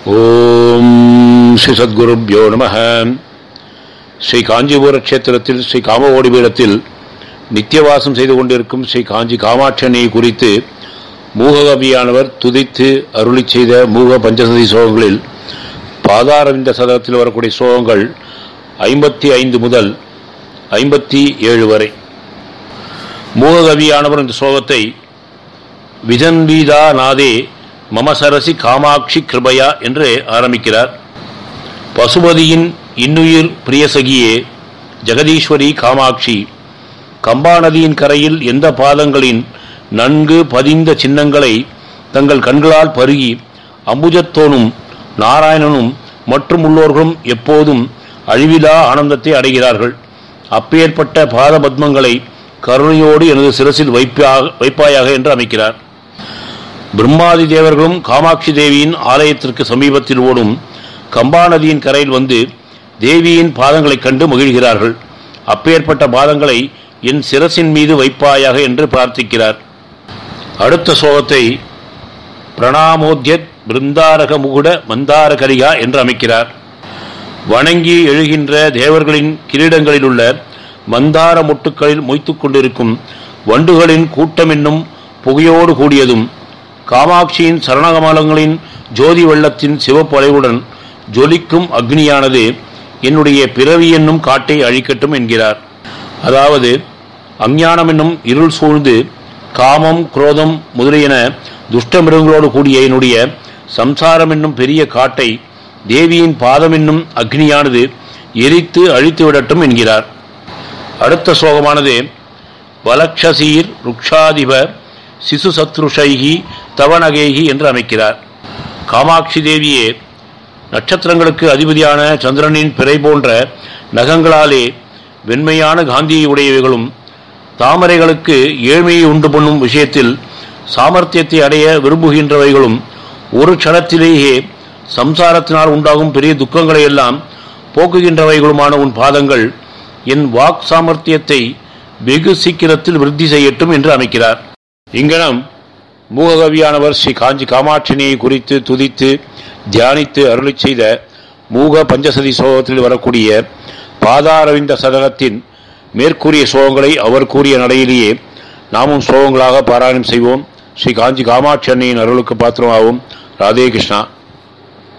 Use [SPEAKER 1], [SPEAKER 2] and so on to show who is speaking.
[SPEAKER 1] ஓம் ஸ்ரீ சத்குருப்யோ நமஹ. ஸ்ரீ காஞ்சிபுர கஷேத்திரத்தில் ஸ்ரீ காமகோடி பீடத்தில் நித்தியவாசம் செய்து கொண்டிருக்கும் ஸ்ரீ காஞ்சி காமாட்சணியை குறித்து மூககவியானவர் துதித்து அருளி செய்த மூக பஞ்சசதி ஸ்லோகங்களில் பாதாரவிந்த சதகத்தில் வரக்கூடிய ஸ்லோகங்கள் 55 முதல் 57 வரை. மூககவியானவர் இந்த ஸ்லோகத்தை விஜன்வீதா நாதே மமசரசி காமாட்சி கிருபையா என்று ஆரம்பிக்கிறார். பசுபதியின் இன்னுயிர் பிரியசகியே ஜெகதீஸ்வரி காமாட்சி, கம்பா நதியின் கரையில் எந்த பாதங்களின் நன்கு பதிந்த சின்னங்களை தங்கள் கண்களால் பருகி அம்புஜத்தோனும் நாராயணனும் மற்றும் உள்ளோர்களும் எப்போதும் அழிவிலா ஆனந்தத்தை அடைகிறார்கள். அப்பேற்பட்ட பாத பத்மங்களை கருணையோடு எனது சிரசில் வைப்பாயாக என்று அமைக்கிறார். பிரம்மாதி தேவர்களும் காமாட்சி தேவியின் ஆலயத்திற்கு சமீபத்தில் ஓடும் கம்பா நதியின் கரையில் வந்து தேவியின் பாதங்களைக் கண்டு மகிழ்கிறார்கள். அப்பேற்பட்ட பாதங்களை என் சிரசின் மீது வைப்பாயாக என்று பிரார்த்திக்கிறார். அடுத்த ஸ்லோகத்தை பிரணாமோத்யத் பிருந்தாரக முகுட மந்தாரகரிகா என்று அமைக்கிறார். வணங்கி எழுகின்ற தேவர்களின் கிரீடங்களில் உள்ள மந்தார மொட்டுக்களில் மொய்த்து கொண்டிருக்கும் வண்டுகளின் கூட்டம் என்னும் புகையோடு கூடியதும் காமாட்சியின் சரணகமலங்களின் ஜோதி வெள்ளத்தின் சிவப்பொலைவுடன் ஜொலிக்கும் அக்னியானது என்னுடைய பிறவி என்னும் காட்டை அழிக்கட்டும் என்கிறார். அதாவது அஞ்ஞானம் என்னும் இருள் சூழ்ந்து காமம் குரோதம் முதலியன துஷ்டமிருகங்களோடு கூடிய என்னுடைய சம்சாரம் என்னும் பெரிய காட்டை தேவியின் பாதம் என்னும் அக்னியானது எரித்து அழித்து விடட்டும் என்கிறார். அடுத்த ஸ்லோகமானது வலக்ஷசீர் ருக்ஷாதிப சிசு சத்ருஷைகி தவநகேகி என்று அமைக்கிறார். காமாட்சி தேவியே, நட்சத்திரங்களுக்கு அதிபதியான சந்திரனின் பிறை போன்ற நகங்களாலே வெண்மையான காந்தியை உடையவைகளும் தாமரைகளுக்கு ஏழ்மையை உண்டு பண்ணும் விஷயத்தில் சாமர்த்தியத்தை அடைய விரும்புகின்றவைகளும் ஒரு க்ஷணத்திலேயே சம்சாரத்தினால் உண்டாகும் பெரிய துக்கங்களை எல்லாம் போக்குகின்றவைகளுமான உன் பாதங்கள் என் வாக் சாமர்த்தியத்தை வெகு சீக்கிரத்தில் விருத்தி செய்யட்டும் என்று அமைக்கிறார். இங்கனம் மூககவியானவர் ஸ்ரீ காஞ்சி காமாட்சினியை குறித்து துதித்து தியானித்து அருளி செய்த மூக பஞ்சசதி ஸ்லோகத்தில் வரக்கூடிய பாதாரவிந்த சதகத்தின் மேற்கூறிய ஸ்லோகங்களை அவர் கூறிய நடையிலேயே நாமும் ஸ்லோகங்களாக பாராயணம் செய்வோம். ஸ்ரீ காஞ்சி காமாட்சி அன்னையின் அருளுக்கு பாத்திரமாகவும். ராதே கிருஷ்ணா.